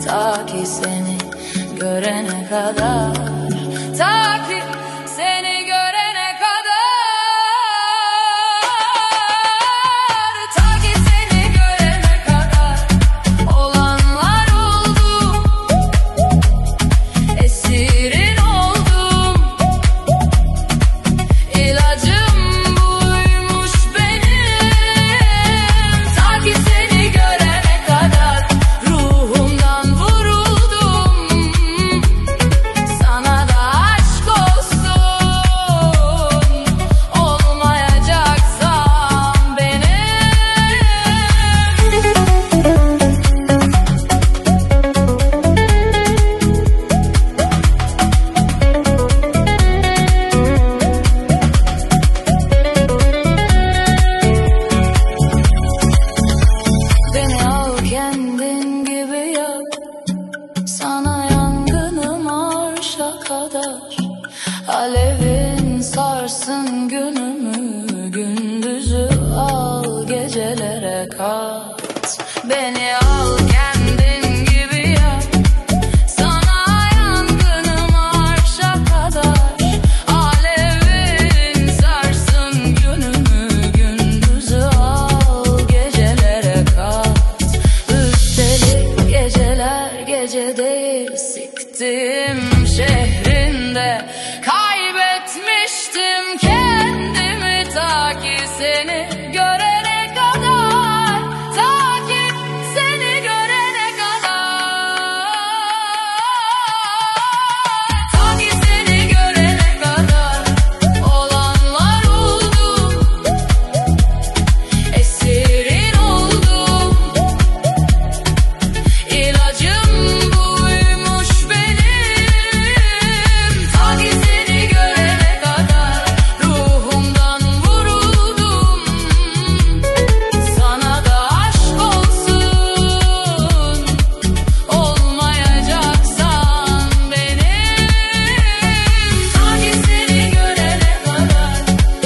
Ta ki seni görene kadar, ta ki seni görene kadar, ta ki seni görene kadar olanlar oldu, esirin oldum, ilacım buymuş benim. Ta ki seni görene kadar ruhumdan vuruldum, sana da aşk olsun, olmayacaksan benim. Beni al kendin gibi yap, sana yangınım arşa kadar. Alevin sarsın günümü, gündüzü al gecelere kat. Beni al kendin gibi yap, sana yangınım arşa kadar. Alevin sarsın günümü, gündüzü al gecelere kat. Üstelik geceler gece değil, siktim şehrinde kaybetmiştim kendimi. Ta ki seni görene kadar, ta ki seni görene kadar, ta ki seni görene kadar olanlar oldu, esirin oldum, ilacım buymuş benim. Ta ki seni görene kadar ruhumdan vuruldum, sana da aşk olsun, olmayacaksan benim. Ta ki seni görene kadar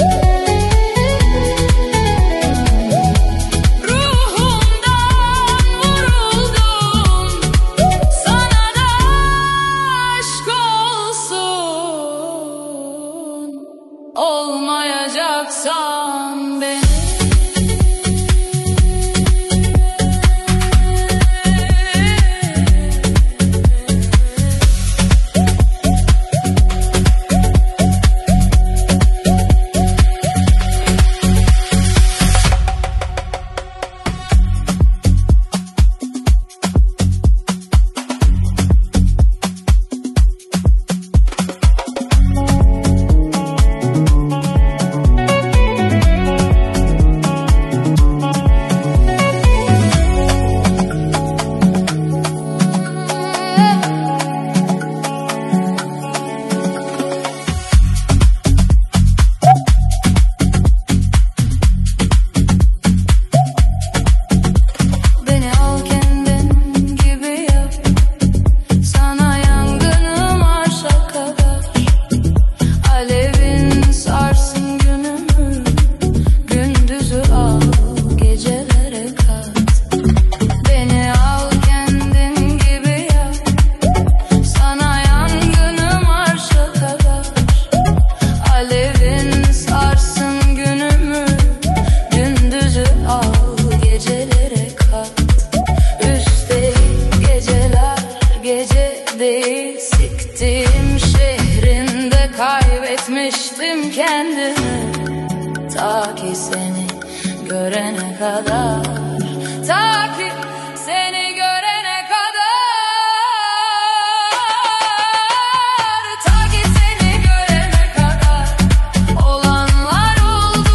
ruhumdan vuruldum, sana da aşk olsun, olmayacaksan benim. Beni al kendin gibi yap, sana yangınım arşa kadar. Alevin sarsın günümü, gündüzü al gecelere kat. Beni al kendin gibi yap, sana yangınım arşa kadar. Alevin sarsın günümü, gündüzü al gecelere kat. Üstelik geceler gece değil, siktim şehrinde kaybetmiştim kendimi. Ta ki seni görene kadar, ta ki seni görene kadar, ta ki seni görene kadar olanlar oldu,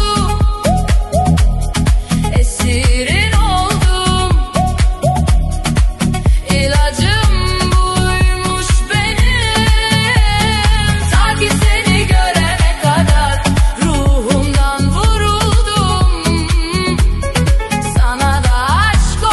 esirin oldum, ilacım buymuş benim. Ta ki seni görene kadar ruhumdan vuruldum, sana da aşk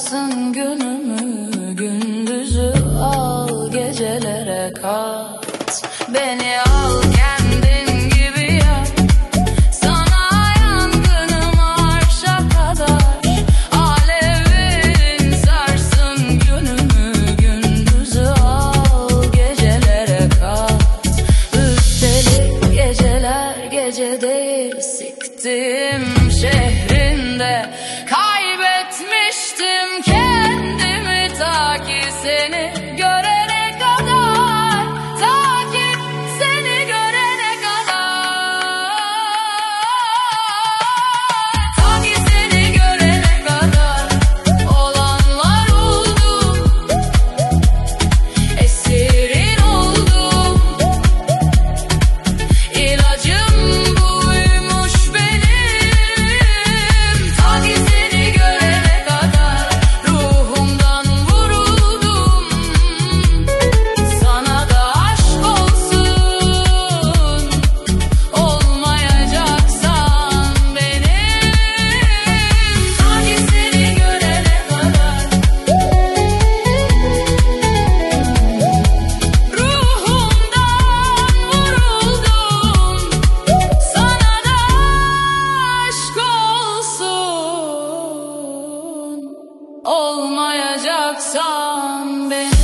sarsın günümü, gündüzü al, gecelere kat. Beni al kendin gibi yap, sana yangınım arşa kadar. Alevin sarsın günümü, gündüzü al, gecelere kat. Üstelik geceler gece değil, siktim şehrinde kaybetmiştim kendimi ta ki seni görene kadar, ta ki seni görene kadar, ta ki seni görene kadar. Olanlar oldu, esirin oldum, İlacım buymuş benim. Ta ki seni görene kadar ruhumdan vuruldum. Sana da aşk olsun, olmayacaksan benim. Ta ki seni görene kadar ruhumdan vuruldum. Sana da aşk olsun, olmayacaksan benim.